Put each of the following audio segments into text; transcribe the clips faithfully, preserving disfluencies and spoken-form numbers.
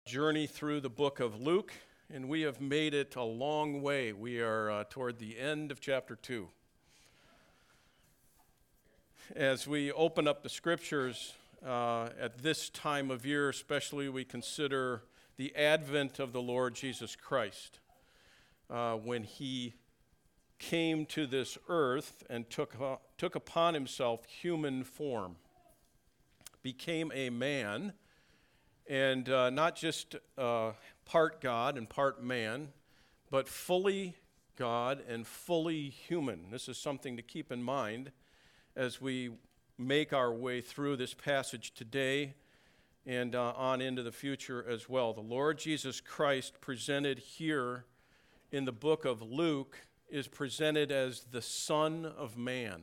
Journey through the book of Luke, and we have made it a long way. We are uh, toward the end of chapter two. As we open up the scriptures uh, at this time of year, especially, we consider the advent of the Lord Jesus Christ, uh, when he came to this earth and took, uh, took upon himself human form, became a man, and uh, not just uh, part God and part man, but fully God and fully human. This is something to keep in mind as we make our way through this passage today and uh, on into the future as well. The Lord Jesus Christ, presented here in the book of Luke, is presented as the Son of Man.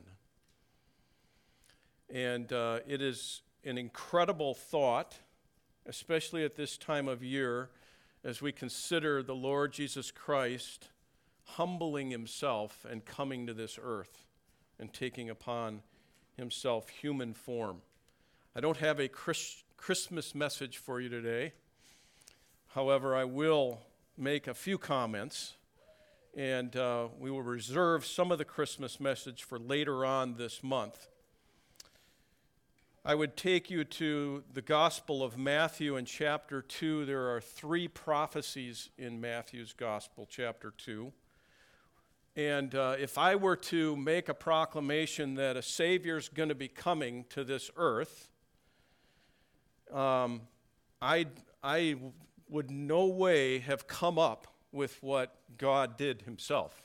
And uh, it is an incredible thought, especially at this time of year, as we consider the Lord Jesus Christ humbling himself and coming to this earth and taking upon himself human form. I don't have a Chris- Christmas message for you today. However, I will make a few comments, and uh, we will reserve some of the Christmas message for later on this month. I would take you to the Gospel of Matthew in chapter two. There are three prophecies in Matthew's Gospel, chapter two. And uh, if I were to make a proclamation that a Savior's going to be coming to this earth, um, I I would no way have come up with what God did himself.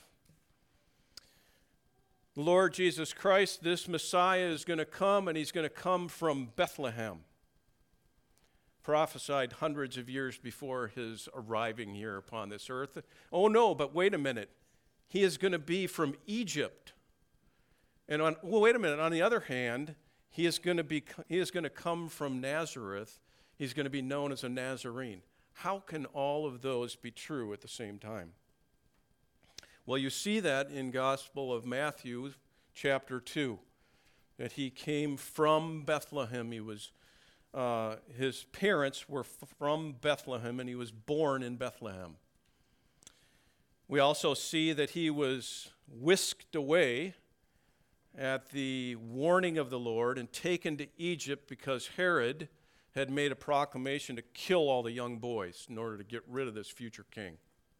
Lord Jesus Christ, this Messiah, is going to come, and he's going to come from Bethlehem, prophesied hundreds of years before his arriving here upon this earth. Oh no, but wait a minute. He is going to be from Egypt. And on, well, wait a minute. On the other hand, he is going to be he is going to come from Nazareth. He's going to be known as a Nazarene. How can all of those be true at the same time? Well, you see that in Gospel of Matthew, chapter two, that he came from Bethlehem. He was, uh, his parents were f- from Bethlehem, and he was born in Bethlehem. We also see that he was whisked away at the warning of the Lord and taken to Egypt because Herod had made a proclamation to kill all the young boys in order to get rid of this future king.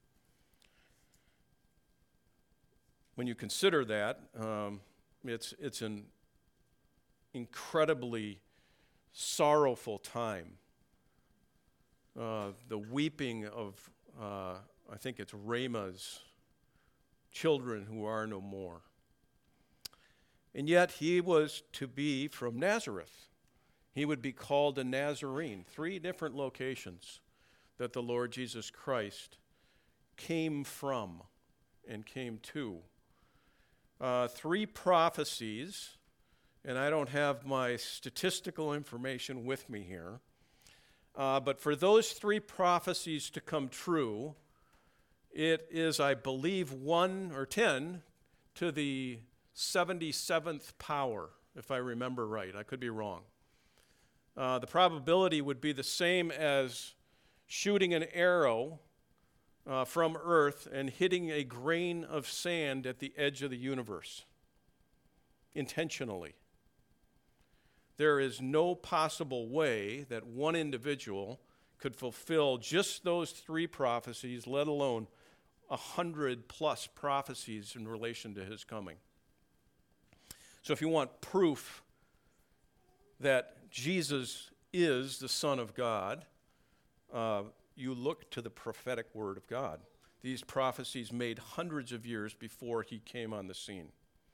When you consider that, um, it's it's an incredibly sorrowful time. Uh, the weeping of, uh, I think it's Ramah's children who are no more. And yet he was to be from Nazareth. He would be called a Nazarene. Three different locations that the Lord Jesus Christ came from and came to. Uh, three prophecies, and I don't have my statistical information with me here, uh, but for those three prophecies to come true, it is, I believe, one or ten to the seventy-seventh power, if I remember right. I could be wrong. Uh, the probability would be the same as shooting an arrow Uh, from earth and hitting a grain of sand at the edge of the universe, intentionally. There is no possible way that one individual could fulfill just those three prophecies, let alone a hundred plus prophecies in relation to his coming. So if you want proof that Jesus is the Son of God, uh, you look to the prophetic word of God. These prophecies made hundreds of years before he came on the scene.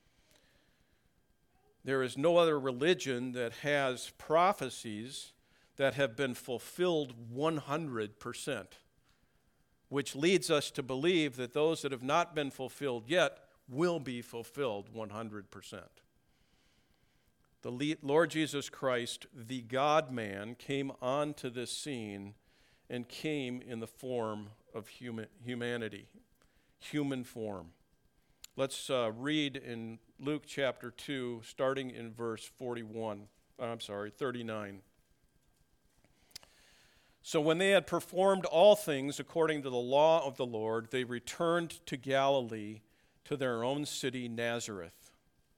There is no other religion that has prophecies that have been fulfilled one hundred percent, which leads us to believe that those that have not been fulfilled yet will be fulfilled one hundred percent. The Lord Jesus Christ, the God-man, came onto this scene and came in the form of human, humanity, human form. Let's uh, read in Luke chapter two, starting in verse forty-one. I'm sorry, thirty-nine. So when they had performed all things according to the law of the Lord, they returned to Galilee, to their own city, Nazareth.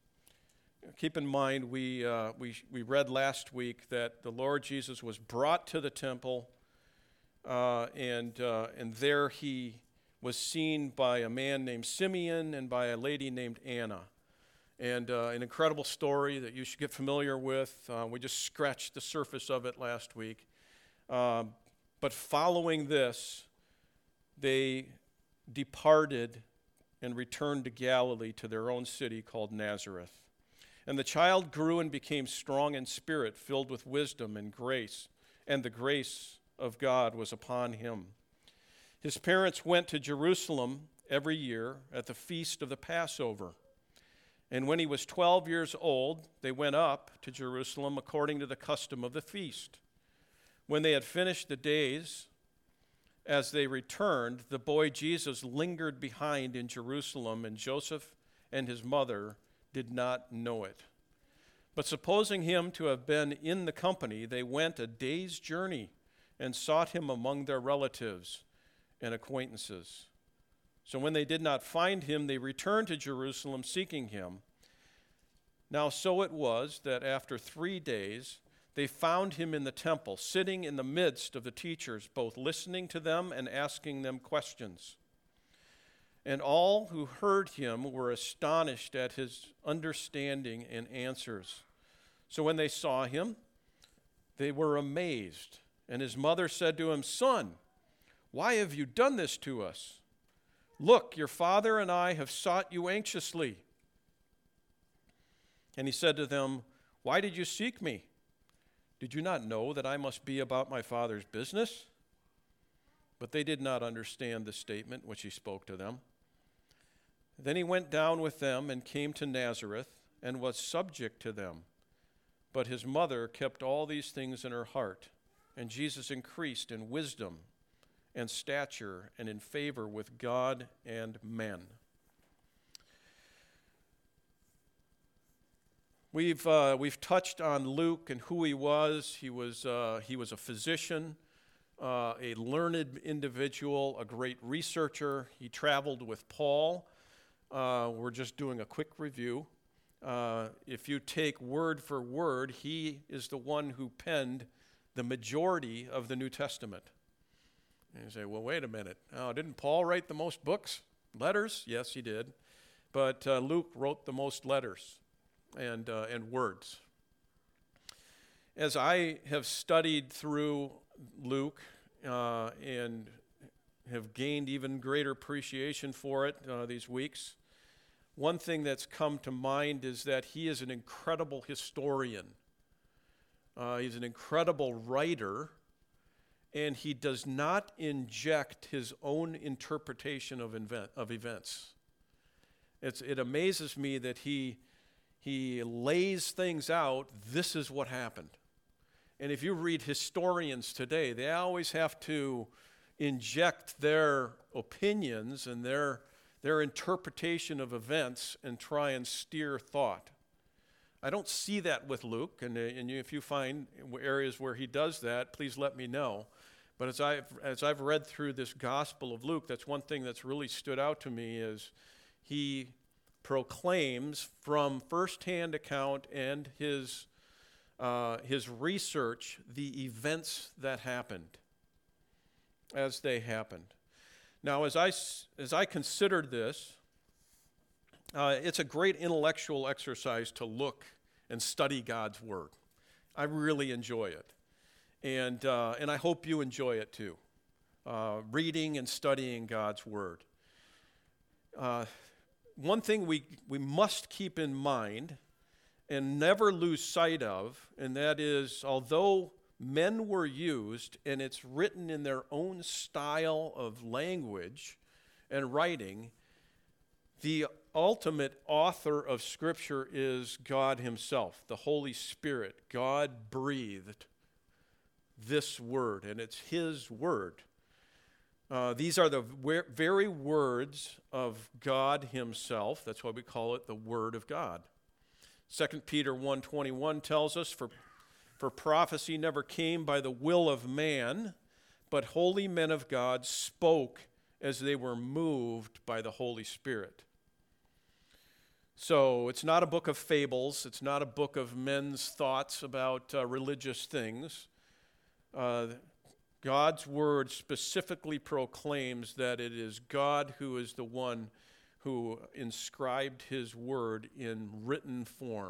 Keep in mind, we, uh, we, we read last week that the Lord Jesus was brought to the temple, uh, and, uh, and there he was seen by a man named Simeon and by a lady named Anna. And uh, an incredible story that you should get familiar with. Uh, we just scratched the surface of it last week. Um, but following this, they departed and returned to Galilee, to their own city called Nazareth. And the child grew and became strong in spirit, filled with wisdom and grace, and the grace of God was upon him. His parents went to Jerusalem every year at the feast of the Passover. And when he was twelve years old, they went up to Jerusalem according to the custom of the feast. When they had finished the days, as they returned, the boy Jesus lingered behind in Jerusalem, and Joseph and his mother did not know it. But supposing him to have been in the company, they went a day's journey and sought him among their relatives and acquaintances. So when they did not find him, they returned to Jerusalem seeking him. Now so it was that after three days they found him in the temple, sitting in the midst of the teachers, both listening to them and asking them questions. And all who heard him were astonished at his understanding and answers. So when they saw him, they were amazed. And his mother said to him, "Son, why have you done this to us? Look, your father and I have sought you anxiously." And he said to them, "Why did you seek me? Did you not know that I must be about my Father's business?" But they did not understand the statement which he spoke to them. Then he went down with them and came to Nazareth and was subject to them. But his mother kept all these things in her heart, and Jesus increased in wisdom and stature and in favor with God and men. We've uh, we've touched on Luke and who he was. He was uh, he was a physician, uh, a learned individual, a great researcher. He traveled with Paul. Uh, we're just doing a quick review. Uh, if you take word for word, he is the one who penned the majority of the New Testament. And you say, well, wait a minute. Oh, didn't Paul write the most books, letters? Yes, he did. But uh, Luke wrote the most letters and uh, and words. As I have studied through Luke uh, and have gained even greater appreciation for it uh, these weeks, one thing that's come to mind is that he is an incredible historian. Uh, he's an incredible writer, and he does not inject his own interpretation of, invent, of events. It's, it amazes me that he, he lays things out, this is what happened. And if you read historians today, they always have to inject their opinions and their, their interpretation of events and try and steer thought. I don't see that with Luke, and, and if you find areas where he does that, please let me know. But as I've, as I've read through this Gospel of Luke, that's one thing that's really stood out to me is he proclaims from firsthand account and his, uh, his research the events that happened as they happened. Now, as I, as I considered this, uh, it's a great intellectual exercise to look and study God's Word. I really enjoy it. And, uh, and I hope you enjoy it too, uh, reading and studying God's Word. Uh, one thing we, we must keep in mind and never lose sight of, and that is, although men were used, and it's written in their own style of language and writing, the ultimate author of Scripture is God himself, the Holy Spirit. God breathed this word, and it's his word. Uh, these are the very words of God himself. That's why we call it the Word of God. Second Peter one twenty-one tells us, for, for prophecy never came by the will of man, but holy men of God spoke as they were moved by the Holy Spirit. So it's not a book of fables. It's not a book of men's thoughts about uh, religious things. Uh, God's word specifically proclaims that it is God who is the one who inscribed his word in written form.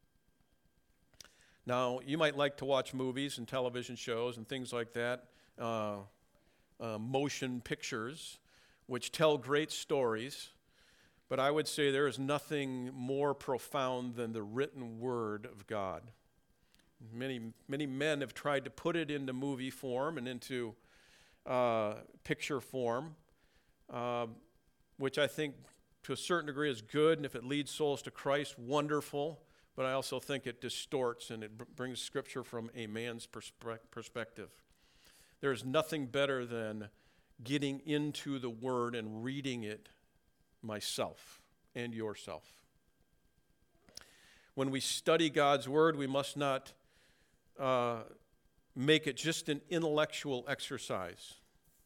Now, you might like to watch movies and television shows and things like that, uh, uh, motion pictures, which tell great stories. But I would say there is nothing more profound than the written word of God. Many, many men have tried to put it into movie form and into uh, picture form, uh, which I think to a certain degree is good, and if it leads souls to Christ, wonderful. But I also think it distorts and it b- brings Scripture from a man's perspe- perspective. There is nothing better than getting into the Word and reading it myself and yourself. When we study God's Word, we must not uh, make it just an intellectual exercise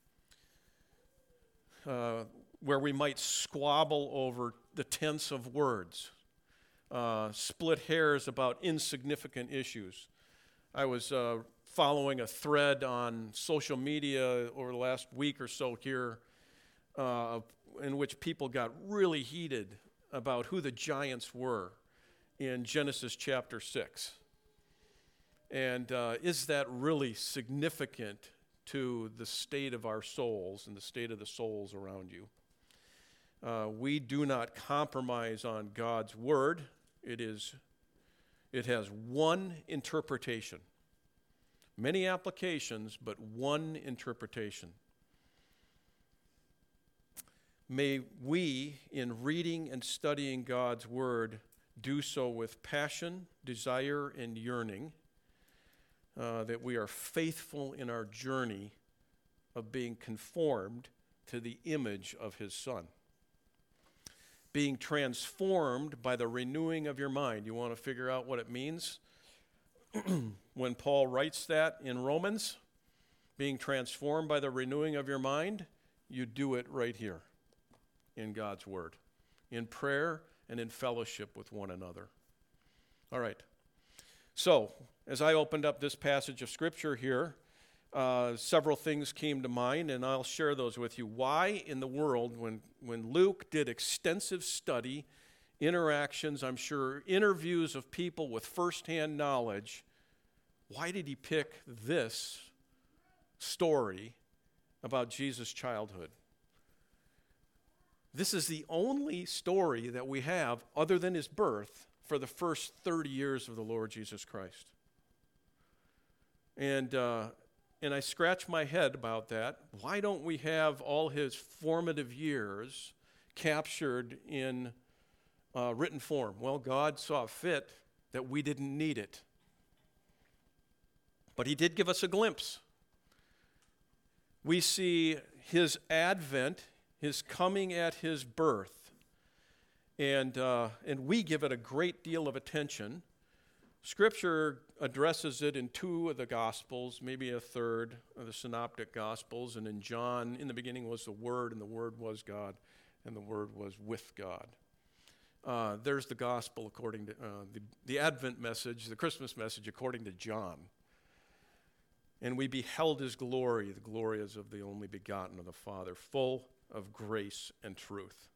uh, where we might squabble over the tense of words, uh, split hairs about insignificant issues. I was uh, following a thread on social media over the last week or so here uh, in which people got really heated about who the giants were in Genesis chapter six. And uh, is that really significant to the state of our souls and the state of the souls around you? Uh, we do not compromise on God's word. It is, it has one interpretation. Many applications, but one interpretation. May we, in reading and studying God's word, do so with passion, desire, and yearning, uh, that we are faithful in our journey of being conformed to the image of his Son. Being transformed by the renewing of your mind. You want to figure out what it means? When Paul writes that in Romans, being transformed by the renewing of your mind, you do it right here in God's word, in prayer and in fellowship with one another. All right. So, as I opened up this passage of Scripture here, uh, several things came to mind, and I'll share those with you. Why in the world, when, when Luke did extensive study, interactions, I'm sure, interviews of people with firsthand knowledge, why did he pick this story about Jesus' childhood? This is the only story that we have, other than his birth, for the first thirty years of the Lord Jesus Christ. And uh, and I scratch my head about that. Why don't we have all his formative years captured in uh, written form? Well, God saw fit that we didn't need it. But he did give us a glimpse. We see his advent, his coming at his birth, and uh, and we give it a great deal of attention. Scripture addresses it in two of the Gospels, maybe a third of the Synoptic Gospels, and in John, in the beginning was the Word, and the Word was God, and the Word was with God. Uh, there's the Gospel according to, uh, the, the Advent message, the Christmas message according to John. And we beheld his glory, the glory as of the only begotten of the Father, full of grace and truth.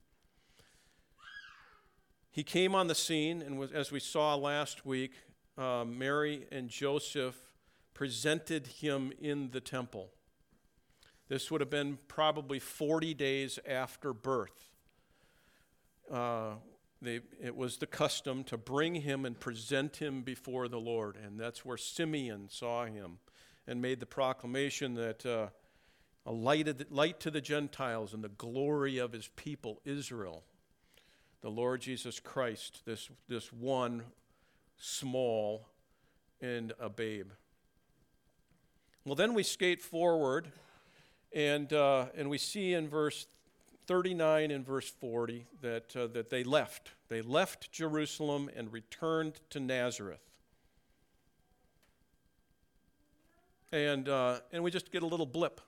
He came on the scene, and was, as we saw last week, uh, Mary and Joseph presented him in the temple. This would have been probably forty days after birth. Uh, they, it was the custom to bring him and present him before the Lord, and that's where Simeon saw him and made the proclamation that uh, a light, of the, light to the Gentiles and the glory of his people, Israel. The Lord Jesus Christ, this, this one small and a babe. Well, then we skate forward, and uh, and we see in verse thirty-nine and verse forty that uh, that they left. They left Jerusalem and returned to Nazareth. And, uh, and we just get a little blip.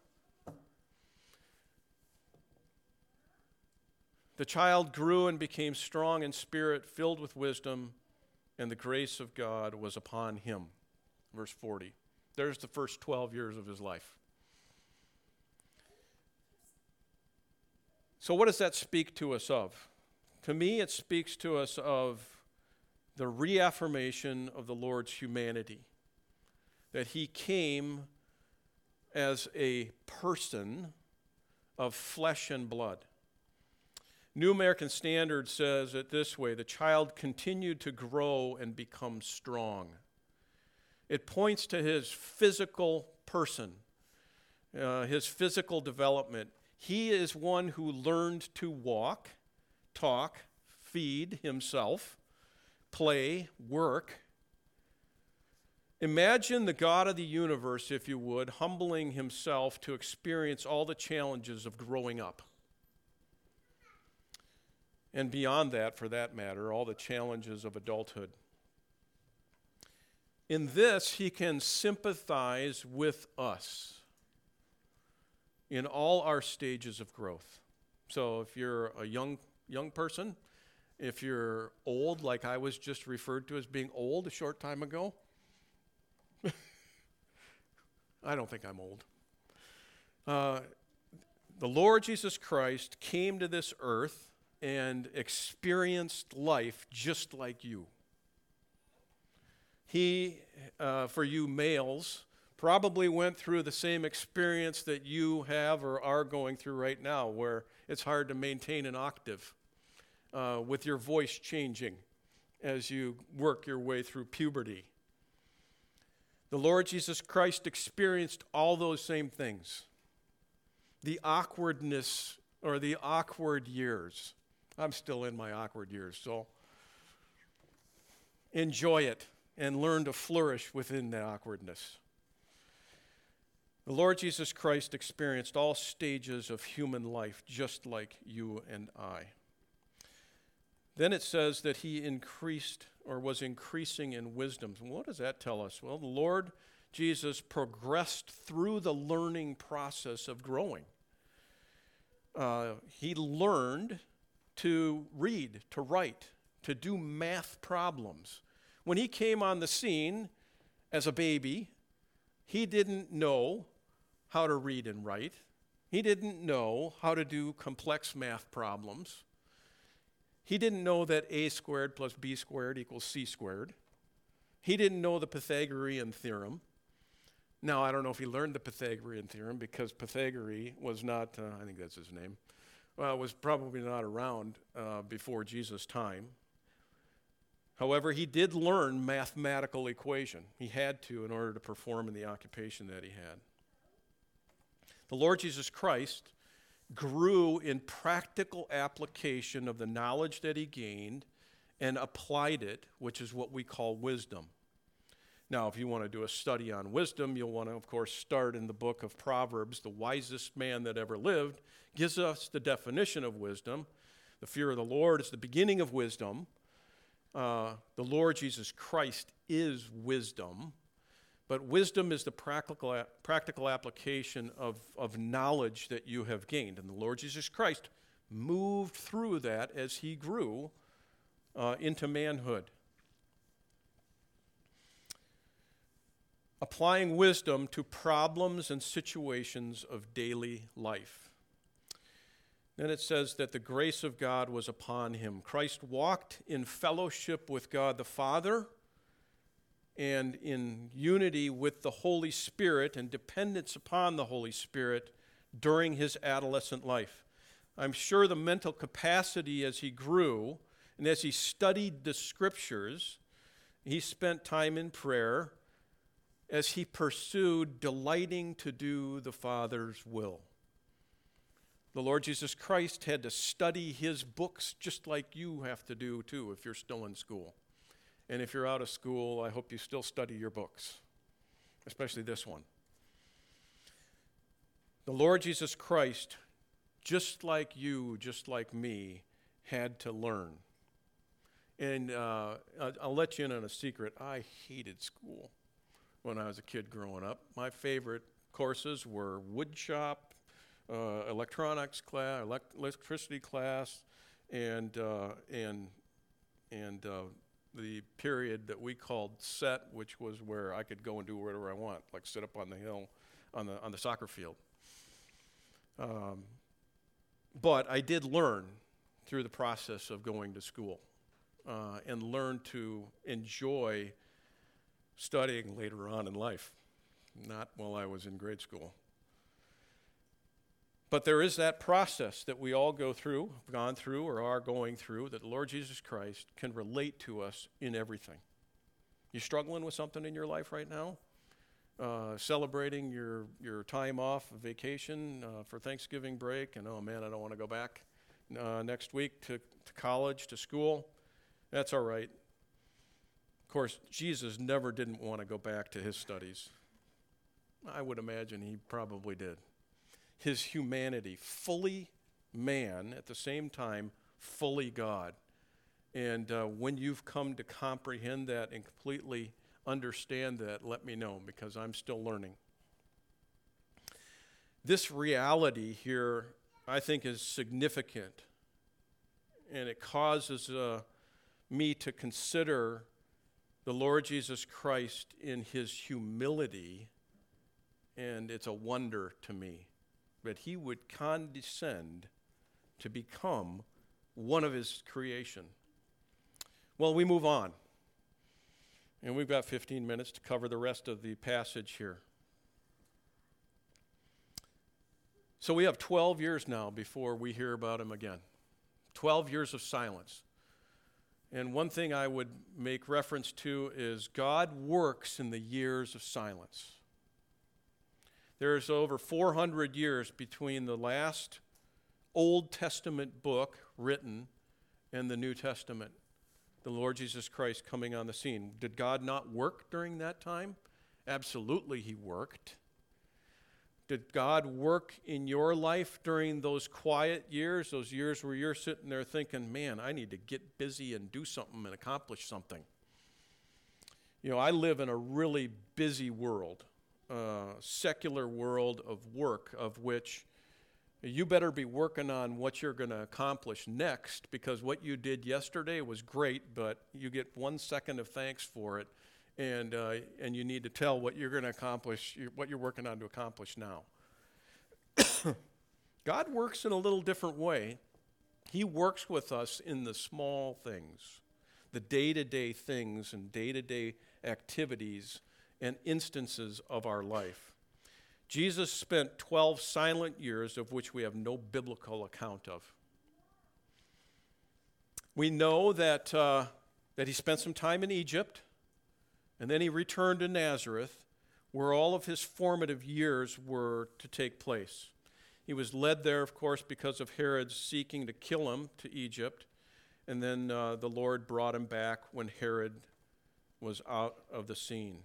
The child grew and became strong in spirit, filled with wisdom, and the grace of God was upon him. Verse forty. There's the first twelve years of his life. So what does that speak to us of? To me, it speaks to us of the reaffirmation of the Lord's humanity, that he came as a person of flesh and blood. New American Standard says it this way: the child continued to grow and become strong. It points to his physical person, uh, his physical development. He is one who learned to walk, talk, feed himself, play, work. Imagine the God of the universe, if you would, humbling himself to experience all the challenges of growing up. And beyond that, for that matter, all the challenges of adulthood. In this, he can sympathize with us in all our stages of growth. So if you're a young young person, if you're old, like I was just referred to as being old a short time ago, I don't think I'm old. Uh, the Lord Jesus Christ came to this earth and experienced life just like you. He, uh, for you males, probably went through the same experience that you have or are going through right now, where it's hard to maintain an octave uh, with your voice changing as you work your way through puberty. The Lord Jesus Christ experienced all those same things. The awkwardness or the awkward years. I'm still in my awkward years, so enjoy it and learn to flourish within the awkwardness. The Lord Jesus Christ experienced all stages of human life just like you and I. Then it says that he increased or was increasing in wisdom. What does that tell us? Well, the Lord Jesus progressed through the learning process of growing. Uh, he learned to read, to write, to do math problems. When he came on the scene as a baby, he didn't know how to read and write. He didn't know how to do complex math problems. He didn't know that a squared plus b squared equals c squared. He didn't know the Pythagorean theorem. Now, I don't know if he learned the Pythagorean theorem because Pythagoras was not, uh, I think that's his name, well, was probably not around uh, before Jesus' time. However, he did learn mathematical equation. He had to in order to perform in the occupation that he had. The Lord Jesus Christ grew in practical application of the knowledge that he gained and applied it, which is what we call wisdom. Now, if you want to do a study on wisdom, you'll want to, of course, start in the book of Proverbs. The wisest man that ever lived gives us the definition of wisdom. The fear of the Lord is the beginning of wisdom. Uh, the Lord Jesus Christ is wisdom. But wisdom is the practical, practical application of, of knowledge that you have gained. And the Lord Jesus Christ moved through that as he grew uh, into manhood. Applying wisdom to problems and situations of daily life. Then it says that the grace of God was upon him. Christ walked in fellowship with God the Father and in unity with the Holy Spirit and dependence upon the Holy Spirit during his adolescent life. I'm sure the mental capacity as he grew and as he studied the Scriptures, he spent time in prayer as he pursued delighting to do the Father's will. The Lord Jesus Christ had to study his books just like you have to do too if you're still in school. And if you're out of school, I hope you still study your books, especially this one. The Lord Jesus Christ, just like you, just like me, had to learn. And uh, I'll let you in on a secret. I hated school. when I was a kid growing up. My favorite courses were wood shop, uh, electronics class, elect- electricity class, and uh, and and uh, the period that we called set, which was where I could go and do whatever I want, like sit up on the hill, on the on the soccer field. Um, but I did learn through the process of going to school, uh, and learn to enjoy studying later on in life, not while I was in grade school. But there is that process that we all go through, gone through, or are going through, that the Lord Jesus Christ can relate to us in everything. You struggling with something in your life right now? Uh, celebrating your, your time off, vacation uh, for Thanksgiving break, and oh man, I don't want to go back uh, next week to, to college, to school. That's all right. Of course, Jesus never didn't want to go back to his studies. I would imagine he probably did. His humanity, fully man, at the same time, fully God. And uh, when you've come to comprehend that and completely understand that, let me know, because I'm still learning. This reality here, I think, is significant, and it causes uh, me to consider the Lord Jesus Christ in his humility, and it's a wonder to me that he would condescend to become one of his creation. Well, we move on. And we've got fifteen minutes to cover the rest of the passage here. So we have twelve years now before we hear about him again. twelve years of silence. And one thing I would make reference to is God works in the years of silence. There's over four hundred years between the last Old Testament book written and the New Testament, the Lord Jesus Christ coming on the scene. Did God not work during that time? Absolutely, he worked. Did God work in your life during those quiet years, those years where you're sitting there thinking, man, I need to get busy and do something and accomplish something? You know, I live in a really busy world, uh, secular world of work, of which you better be working on what you're going to accomplish next, because what you did yesterday was great, but you get one second of thanks for it, and uh, and you need to tell what you're going to accomplish, what you're working on to accomplish now. God works in a little different way. He works with us in the small things, the day-to-day things and day-to-day activities and instances of our life. Jesus spent twelve silent years, of which we have no biblical account of. We know that, uh, that he spent some time in Egypt, and then he returned to Nazareth, where all of his formative years were to take place. He was led there, of course, because of Herod's seeking to kill him to Egypt, and then uh, the Lord brought him back when Herod was out of the scene.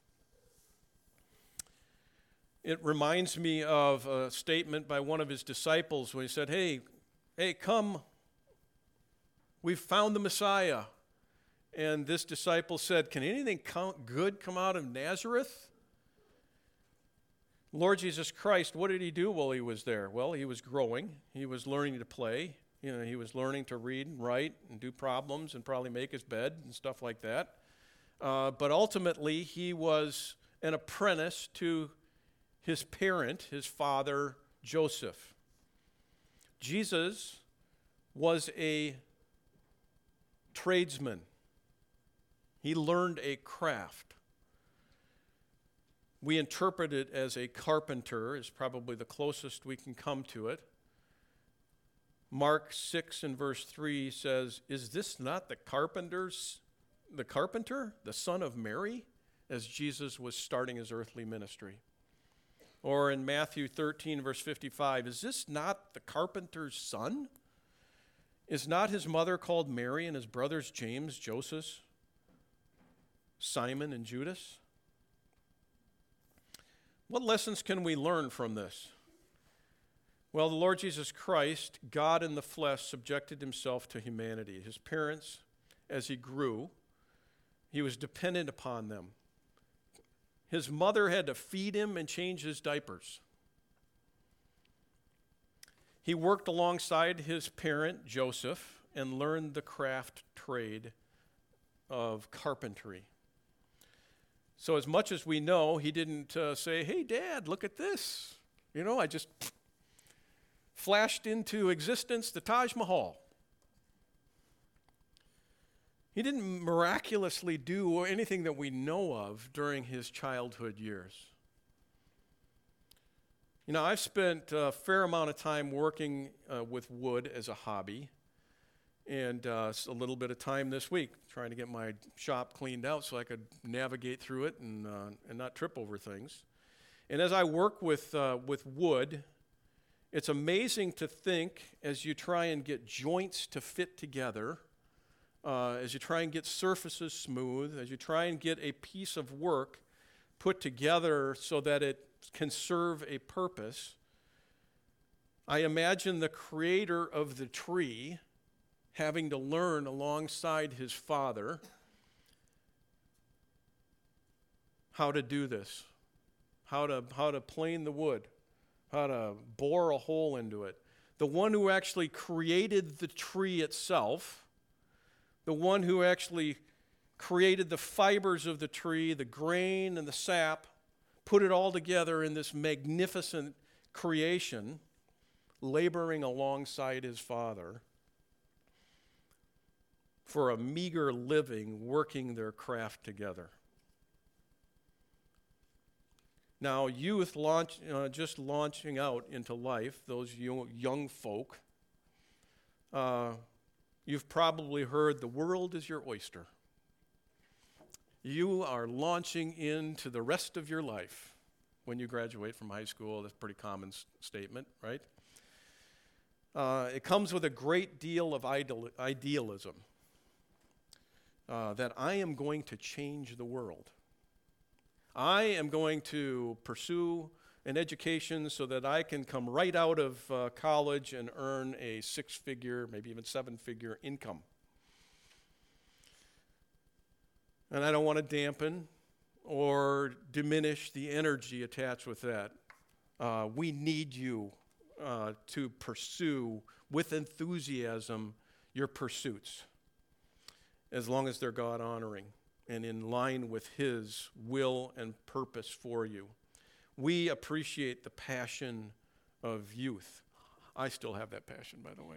It reminds me of a statement by one of his disciples when he said, hey, hey, come, we've found the Messiah. And this disciple said, can anything good come out of Nazareth? Lord Jesus Christ, what did he do while he was there? Well, he was growing. He was learning to play. You know, he was learning to read and write and do problems and probably make his bed and stuff like that. Uh, but ultimately, he was an apprentice to his parent, his father, Joseph. Jesus was a tradesman. He learned a craft. We interpret it as a carpenter, is probably the closest we can come to it. Mark six and verse three says, is this not the carpenter's, the carpenter, the son of Mary, as Jesus was starting his earthly ministry? Or in Matthew thirteen, verse fifty-five, is this not the carpenter's son? Is not his mother called Mary and his brothers James, Joseph, Simon, and Judas? What lessons can we learn from this? Well, the Lord Jesus Christ, God in the flesh, subjected himself to humanity. His parents, as he grew, he was dependent upon them. His mother had to feed him and change his diapers. He worked alongside his parent, Joseph, and learned the craft trade of carpentry. So as much as we know, he didn't uh, say, hey, Dad, look at this. You know, I just flashed into existence the Taj Mahal. He didn't miraculously do anything that we know of during his childhood years. You know, I've spent a fair amount of time working uh, with wood as a hobby, and uh, a little bit of time this week trying to get my shop cleaned out so I could navigate through it and, uh, and not trip over things. And as I work with, uh, with wood, it's amazing to think as you try and get joints to fit together, uh, as you try and get surfaces smooth, as you try and get a piece of work put together so that it can serve a purpose. I imagine the creator of the tree having to learn alongside his father how to do this, how to, how to plane the wood, how to bore a hole into it. The one who actually created the tree itself, the one who actually created the fibers of the tree, the grain and the sap, put it all together in this magnificent creation, laboring alongside his father for a meager living, working their craft together. Now, youth launch, uh, just launching out into life, those young, young folk, uh, you've probably heard the world is your oyster. You are launching into the rest of your life when you graduate from high school. That's a pretty common s- statement, right? Uh, it comes with a great deal of ideal, idealism uh, that I am going to change the world. I am going to pursue an education so that I can come right out of uh, college and earn a six-figure, maybe even seven-figure income. And I don't want to dampen or diminish the energy attached with that. Uh, we need you uh, to pursue with enthusiasm your pursuits, as long as they're God-honoring and in line with His will and purpose for you. We appreciate the passion of youth. I still have that passion, by the way.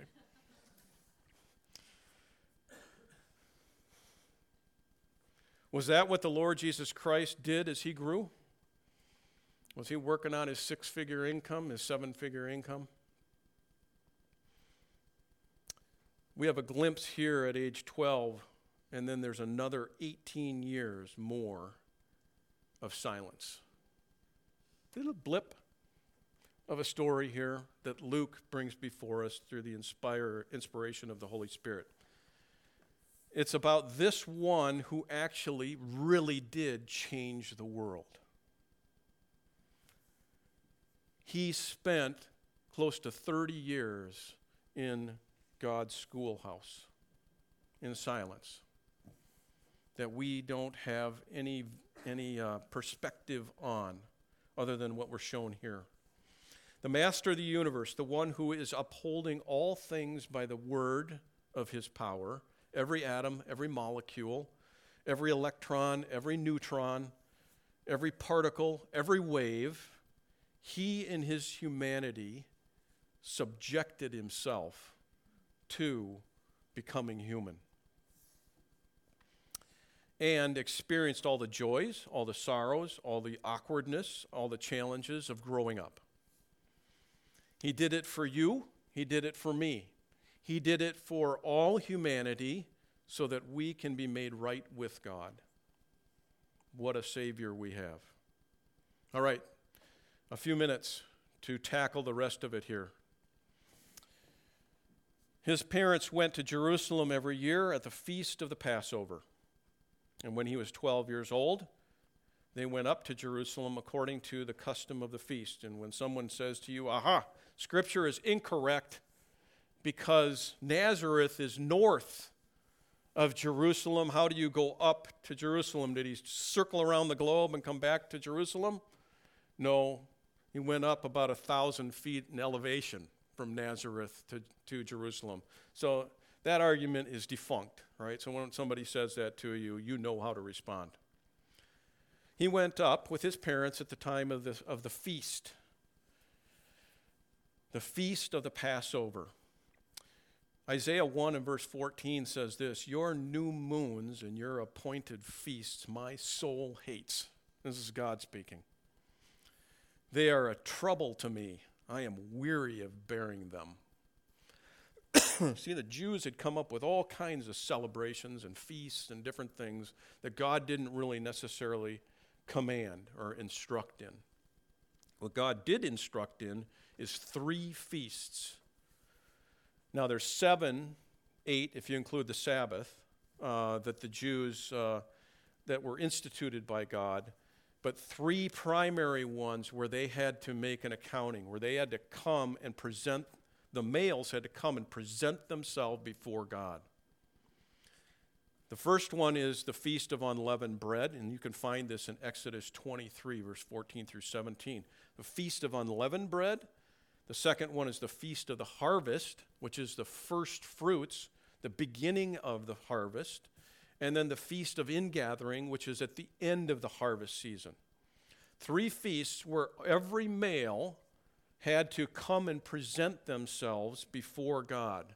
Was that what the Lord Jesus Christ did as He grew? Was He working on His six-figure income, His seven-figure income? We have a glimpse here at age twelve, and then there's another eighteen years more of silence. A little blip of a story here that Luke brings before us through the inspire, inspiration of the Holy Spirit. It's about this one who actually really did change the world. He spent close to thirty years in God's schoolhouse in silence, that we don't have any, any uh, perspective on other than what we're shown here. The master of the universe, the one who is upholding all things by the word of His power, every atom, every molecule, every electron, every neutron, every particle, every wave, He in His humanity subjected Himself to becoming human and experienced all the joys, all the sorrows, all the awkwardness, all the challenges of growing up. He did it for you. He did it for me. He did it for all humanity so that we can be made right with God. What a Savior we have. All right, a few minutes to tackle the rest of it here. His parents went to Jerusalem every year at the feast of the Passover. And when he was twelve years old, they went up to Jerusalem according to the custom of the feast. And when someone says to you, aha, Scripture is incorrect because Nazareth is north of Jerusalem. How do you go up to Jerusalem? Did he circle around the globe and come back to Jerusalem? No, he went up about a thousand feet in elevation from Nazareth to, to Jerusalem. So that argument is defunct, right? So when somebody says that to you, you know how to respond. He went up with his parents at the time of the, of the feast, the feast of the Passover. Isaiah one and verse fourteen says this, "Your new moons and your appointed feasts my soul hates." This is God speaking. "They are a trouble to me. I am weary of bearing them." See, the Jews had come up with all kinds of celebrations and feasts and different things that God didn't really necessarily command or instruct in. What God did instruct in is three feasts. Now, there's seven, eight, if you include the Sabbath, uh, that the Jews, uh, that were instituted by God, but three primary ones where they had to make an accounting, where they had to come and present, the males had to come and present themselves before God. The first one is the Feast of Unleavened Bread, and you can find this in Exodus twenty-three, verse fourteen through seventeen. The Feast of Unleavened Bread. The second one is the Feast of the Harvest, which is the first fruits, the beginning of the harvest. And then the Feast of Ingathering, which is at the end of the harvest season. Three feasts where every male had to come and present themselves before God.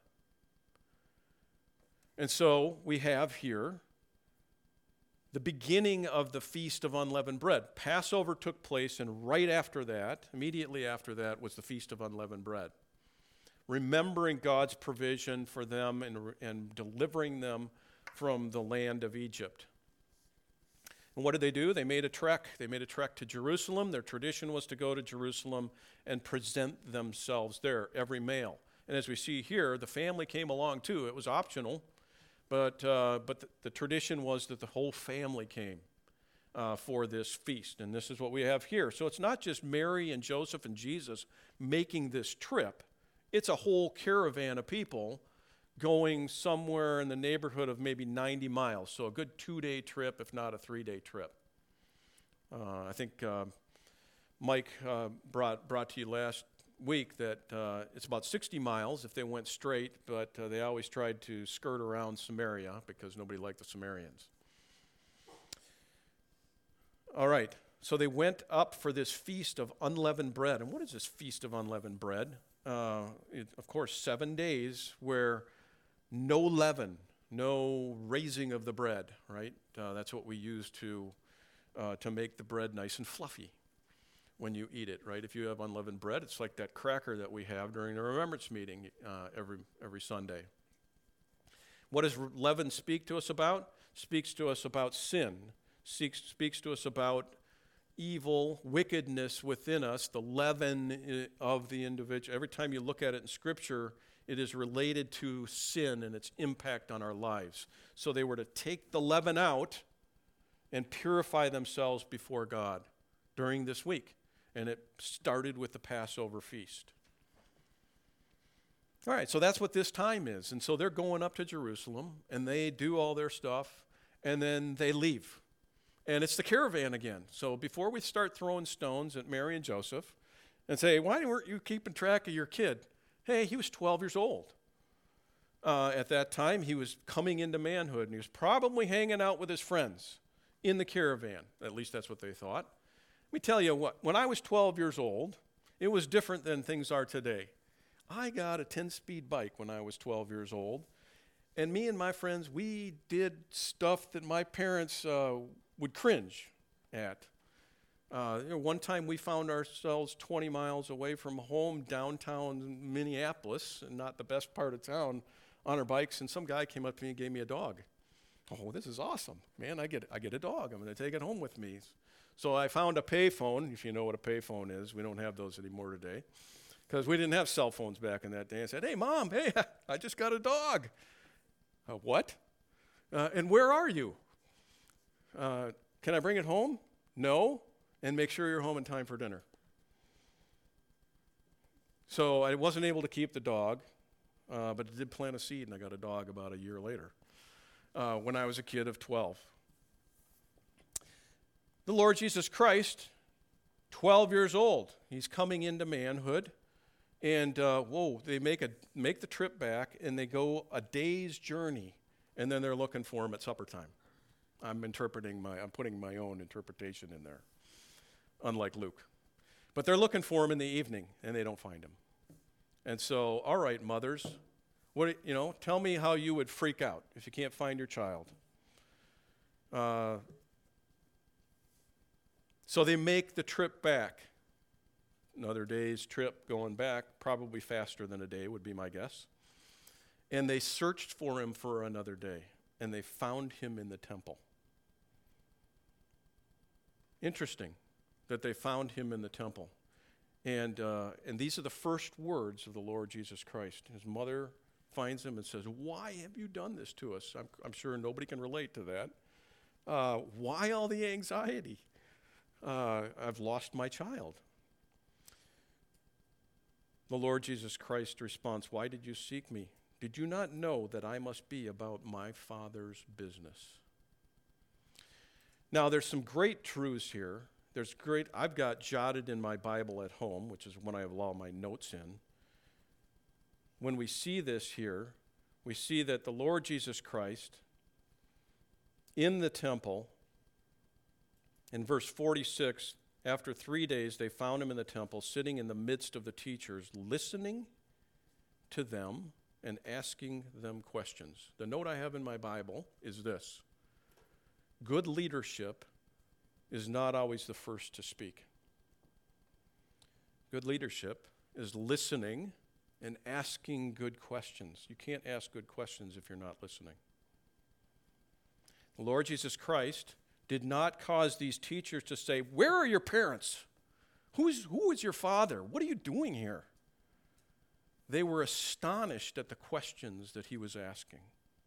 And so we have here the beginning of the Feast of Unleavened Bread. Passover took place, and right after that, immediately after that, was the Feast of Unleavened Bread. Remembering God's provision for them and, and delivering them from the land of Egypt. And what did they do? They made a trek. They made a trek to Jerusalem. Their tradition was to go to Jerusalem and present themselves there, every male. And as we see here, the family came along too. It was optional. But, uh, but the, the tradition was that the whole family came uh, for this feast, and this is what we have here. So it's not just Mary and Joseph and Jesus making this trip. It's a whole caravan of people going somewhere in the neighborhood of maybe ninety miles, so a good two-day trip, if not a three-day trip. Uh, I think uh, Mike uh, brought, brought to you last week that uh, it's about sixty miles if they went straight, but uh, they always tried to skirt around Samaria because nobody liked the Samaritans. All right, so they went up for this Feast of Unleavened Bread. And what is this Feast of Unleavened Bread? Uh, it, of course, seven days where no leaven, no raising of the bread, right? Uh, that's what we use to, uh, to make the bread nice and fluffy when you eat it, right? If you have unleavened bread, it's like that cracker that we have during the remembrance meeting uh, every every Sunday. What does leaven speak to us about? Speaks to us about sin. Speaks, speaks to us about evil, wickedness within us, the leaven of the individual. Every time you look at it in Scripture, it is related to sin and its impact on our lives. So they were to take the leaven out and purify themselves before God during this week. And it started with the Passover feast. All right, so that's what this time is. And so they're going up to Jerusalem, and they do all their stuff, and then they leave. And it's the caravan again. So before we start throwing stones at Mary and Joseph and say, why weren't you keeping track of your kid? Hey, he was twelve years old. Uh, at that time, he was coming into manhood, and he was probably hanging out with his friends in the caravan. At least that's what they thought. Let me tell you what, when I was twelve years old, it was different than things are today. I got a ten-speed bike when I was twelve years old, and me and my friends, we did stuff that my parents uh, would cringe at. Uh, you know, one time we found ourselves twenty miles away from home, downtown Minneapolis, and not the best part of town, on our bikes, and some guy came up to me and gave me a dog. Oh, this is awesome. Man, I get I get a dog. I'm going to take it home with me. So I found a payphone, if you know what a payphone is. We don't have those anymore today, because we didn't have cell phones back in that day. I said, hey, Mom, hey, I just got a dog. Uh, what? Uh, and where are you? Uh, can I bring it home? No. And make sure you're home in time for dinner. So I wasn't able to keep the dog, uh, but it did plant a seed, and I got a dog about a year later. uh, when I was a kid of twelve. The Lord Jesus Christ, twelve years old, he's coming into manhood, and uh, whoa, they make a make the trip back, and they go a day's journey, and then they're looking for him at supper time. I'm interpreting my, I'm putting my own interpretation in there, unlike Luke. But they're looking for him in the evening, and they don't find him. And so, all right, mothers, what you know, tell me how you would freak out if you can't find your child. Uh, so they make the trip back. Another day's trip going back, probably faster than a day would be my guess. And they searched for him for another day, and they found him in the temple. Interesting that they found him in the temple. And uh, and these are the first words of the Lord Jesus Christ. His mother finds him and says, "Why have you done this to us?" I'm, I'm sure nobody can relate to that. Uh, why all the anxiety? Uh, I've lost my child. The Lord Jesus Christ responds, "Why did you seek me? Did you not know that I must be about my Father's business?" Now, there's some great truths here. There's great, I've got jotted in my Bible at home, which is when I have all my notes in. When we see this here, we see that the Lord Jesus Christ in the temple, in verse forty-six, after three days they found him in the temple, sitting in the midst of the teachers, listening to them and asking them questions. The note I have in my Bible is this: good leadership is not always the first to speak. Good leadership is listening and asking good questions. You can't ask good questions if you're not listening. The Lord Jesus Christ did not cause these teachers to say, "Where are your parents? Who's, who is your father? What are you doing here?" They were astonished at the questions that he was asking.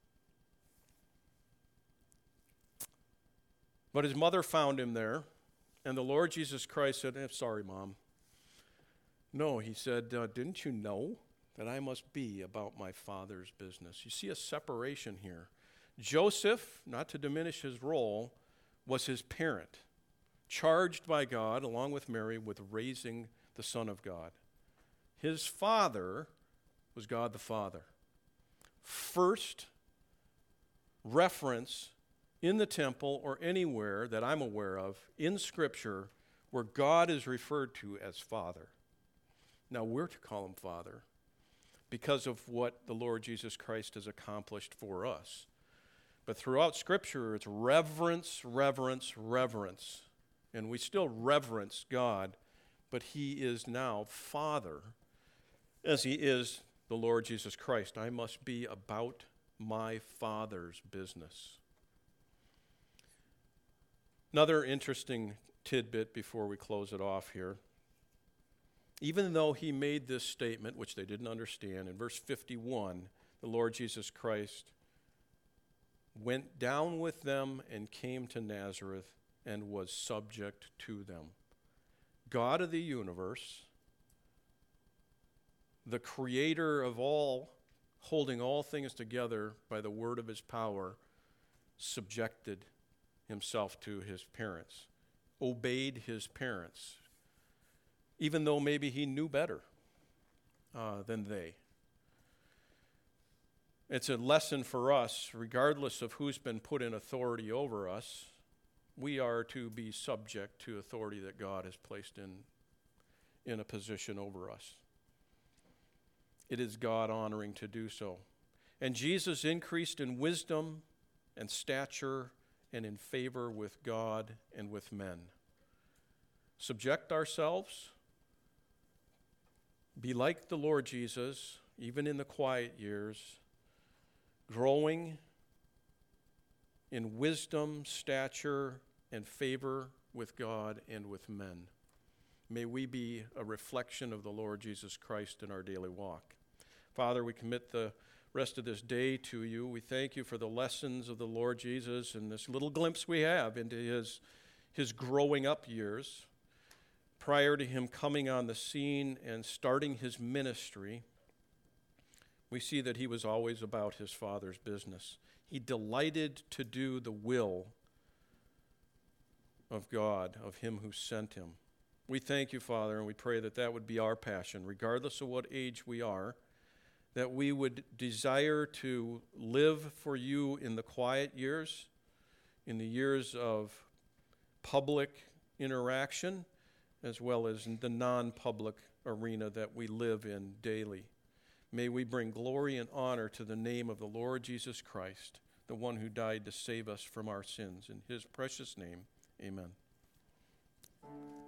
But his mother found him there, and the Lord Jesus Christ said, eh, "Sorry, Mom." No, he said, uh, "Didn't you know that I must be about my Father's business?" You see a separation here. Joseph, not to diminish his role, was his parent, charged by God, along with Mary, with raising the Son of God. His father was God the Father. First reference in the temple or anywhere that I'm aware of in Scripture where God is referred to as Father. Now, we're to call him Father because of what the Lord Jesus Christ has accomplished for us. But throughout Scripture, it's reverence, reverence, reverence. And we still reverence God, but he is now Father, as he is the Lord Jesus Christ. I must be about my Father's business. Another interesting tidbit before we close it off here. Even though he made this statement, which they didn't understand, in verse fifty-one, the Lord Jesus Christ went down with them and came to Nazareth and was subject to them. God of the universe, the creator of all, holding all things together by the word of his power, subjected himself to his parents, obeyed his parents, even though maybe he knew better uh, than they. It's a lesson for us, regardless of who's been put in authority over us, we are to be subject to authority that God has placed in, in a position over us. It is God honoring to do so. And Jesus increased in wisdom and stature and in favor with God and with men. Subject ourselves. Be like the Lord Jesus, even in the quiet years, growing in wisdom, stature, and favor with God and with men. May we be a reflection of the Lord Jesus Christ in our daily walk. Father, we commit the rest of this day to you. We thank you for the lessons of the Lord Jesus and this little glimpse we have into his, his growing up years prior to him coming on the scene and starting his ministry. we see that he was always about his Father's business. He delighted to do the will of God, of him who sent him. We thank you, Father, and we pray that that would be our passion, regardless of what age we are, that we would desire to live for you in the quiet years, in the years of public interaction, as well as in the non-public arena that we live in daily. May we bring glory and honor to the name of the Lord Jesus Christ, the one who died to save us from our sins. In his precious name, amen.